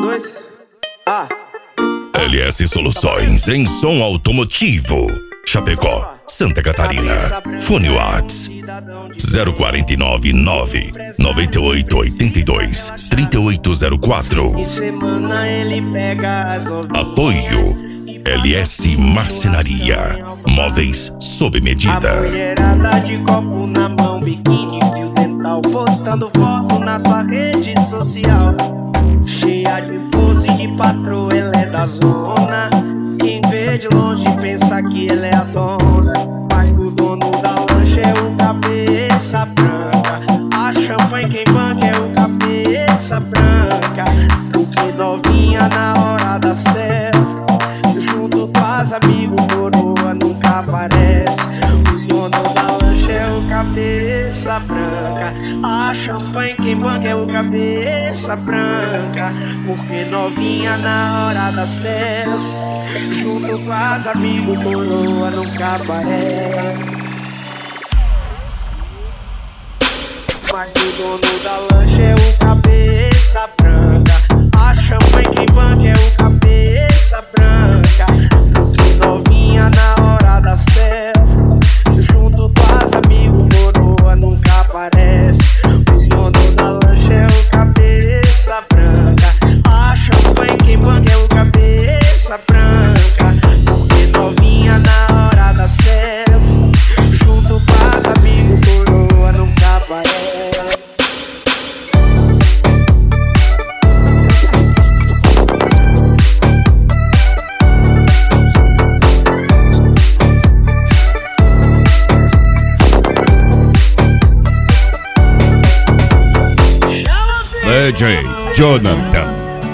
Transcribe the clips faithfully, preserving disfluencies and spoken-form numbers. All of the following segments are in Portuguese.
dois. Ah. L S Soluções em som automotivo. Chapecó, Santa Catarina. Fone Whats zero quatro nove nove nove oito oito dois três oito zero quatro. Apoio L S Marcenaria. Móveis sob medida. A mulherada de copo na mão, biquíni, fio dental, postando foto na sua rede social. Cheia de pose de patroa, ela é da zona. Quem vê de longe pensa que ela é a dona, mas o dono da lancha é o cabeça branca. A champanhe quem banca é o cabeça branca. Porque novinha na hora da selfie, junto com as amigos, coroa nunca aparece. O dono da lancha é o cabeça branca. A champanhe quem banca é o cabeça branca. Porque novinha na hora da selfie, junto com as amigos, coroa nunca aparece. Mas o dono da lancha é o cabeça branca. A champanhe quem banca é o cabeça branca. Porque novinha na hora da selfie, junto com as amigos, coroa nunca aparece. O dono da lancha é o cabeça branca. A champanhe quem banca é o cabeça branca. Porque novinha na hora da selfie, junto com as amigos, coroa nunca aparece. D J Jonathan.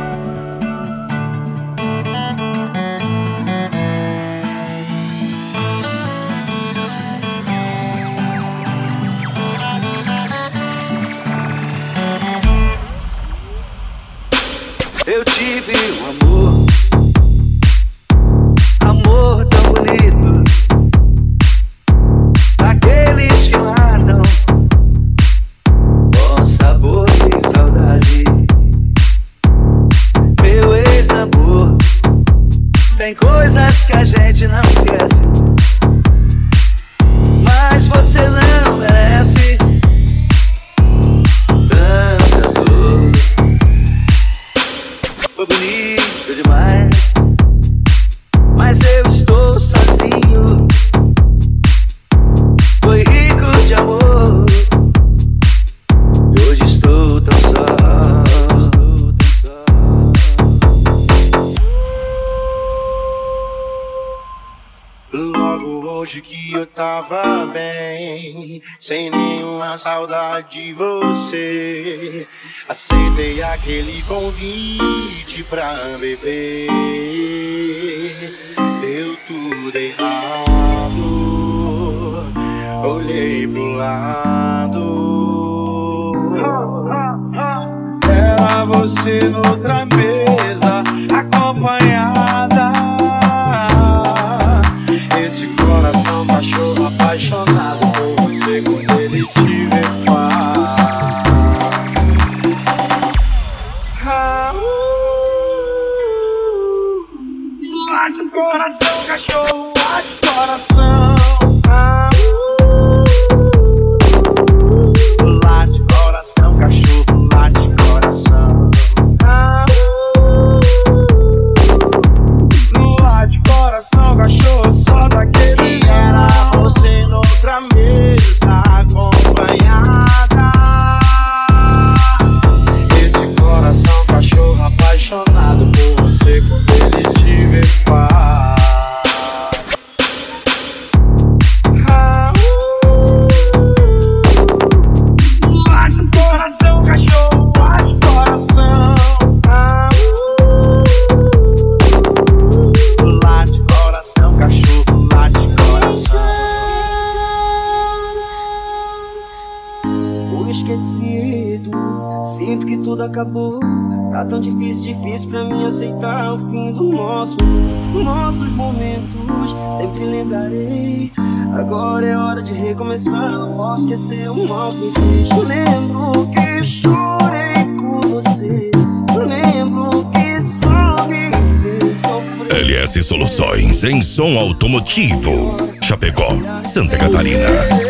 Eu tive um amor, amor tão bonito, aqueles que guardam bom sabor e saudade. Meu ex-amor, tem coisas que a gente não esquece, mas você não merece tanta dor. Foi bonito demais, mas eu estou sozinho. Foi rico de amor e hoje estou tão só. Logo hoje que eu tava bem, sem nenhuma saudade de você, aceitei aquele convite pra beber. Deu tudo errado, olhei pro lado, era você noutra mesa, acompanhada. Esse coração cachorro apaixonado por você, quando ele te vê falar. Ah, uh, late o coração, cachorro, late o coração. Ah, uh, late o coração, cachorro, late o coração. Ah, uh, late o coração, cachorro, só daquele era você noutra mesa acompanhada. Esse coração cachorro apaixonado por você, quando ele te vê falar. Ah, uh, late o coração, cachorro, late o coração. Ah, uh, late o coração, cachorro, late o coração. Fui esquecido, sinto que tudo acabou. Tá tão difícil, difícil pra mim aceitar o fim do nosso, nossos momentos. Sempre lembrarei, agora é hora de recomeçar. Não posso esquecer o mal que fiz. Lembro que chorei por você, lembro que L S Soluções em som automotivo. Chapecó, Santa Catarina.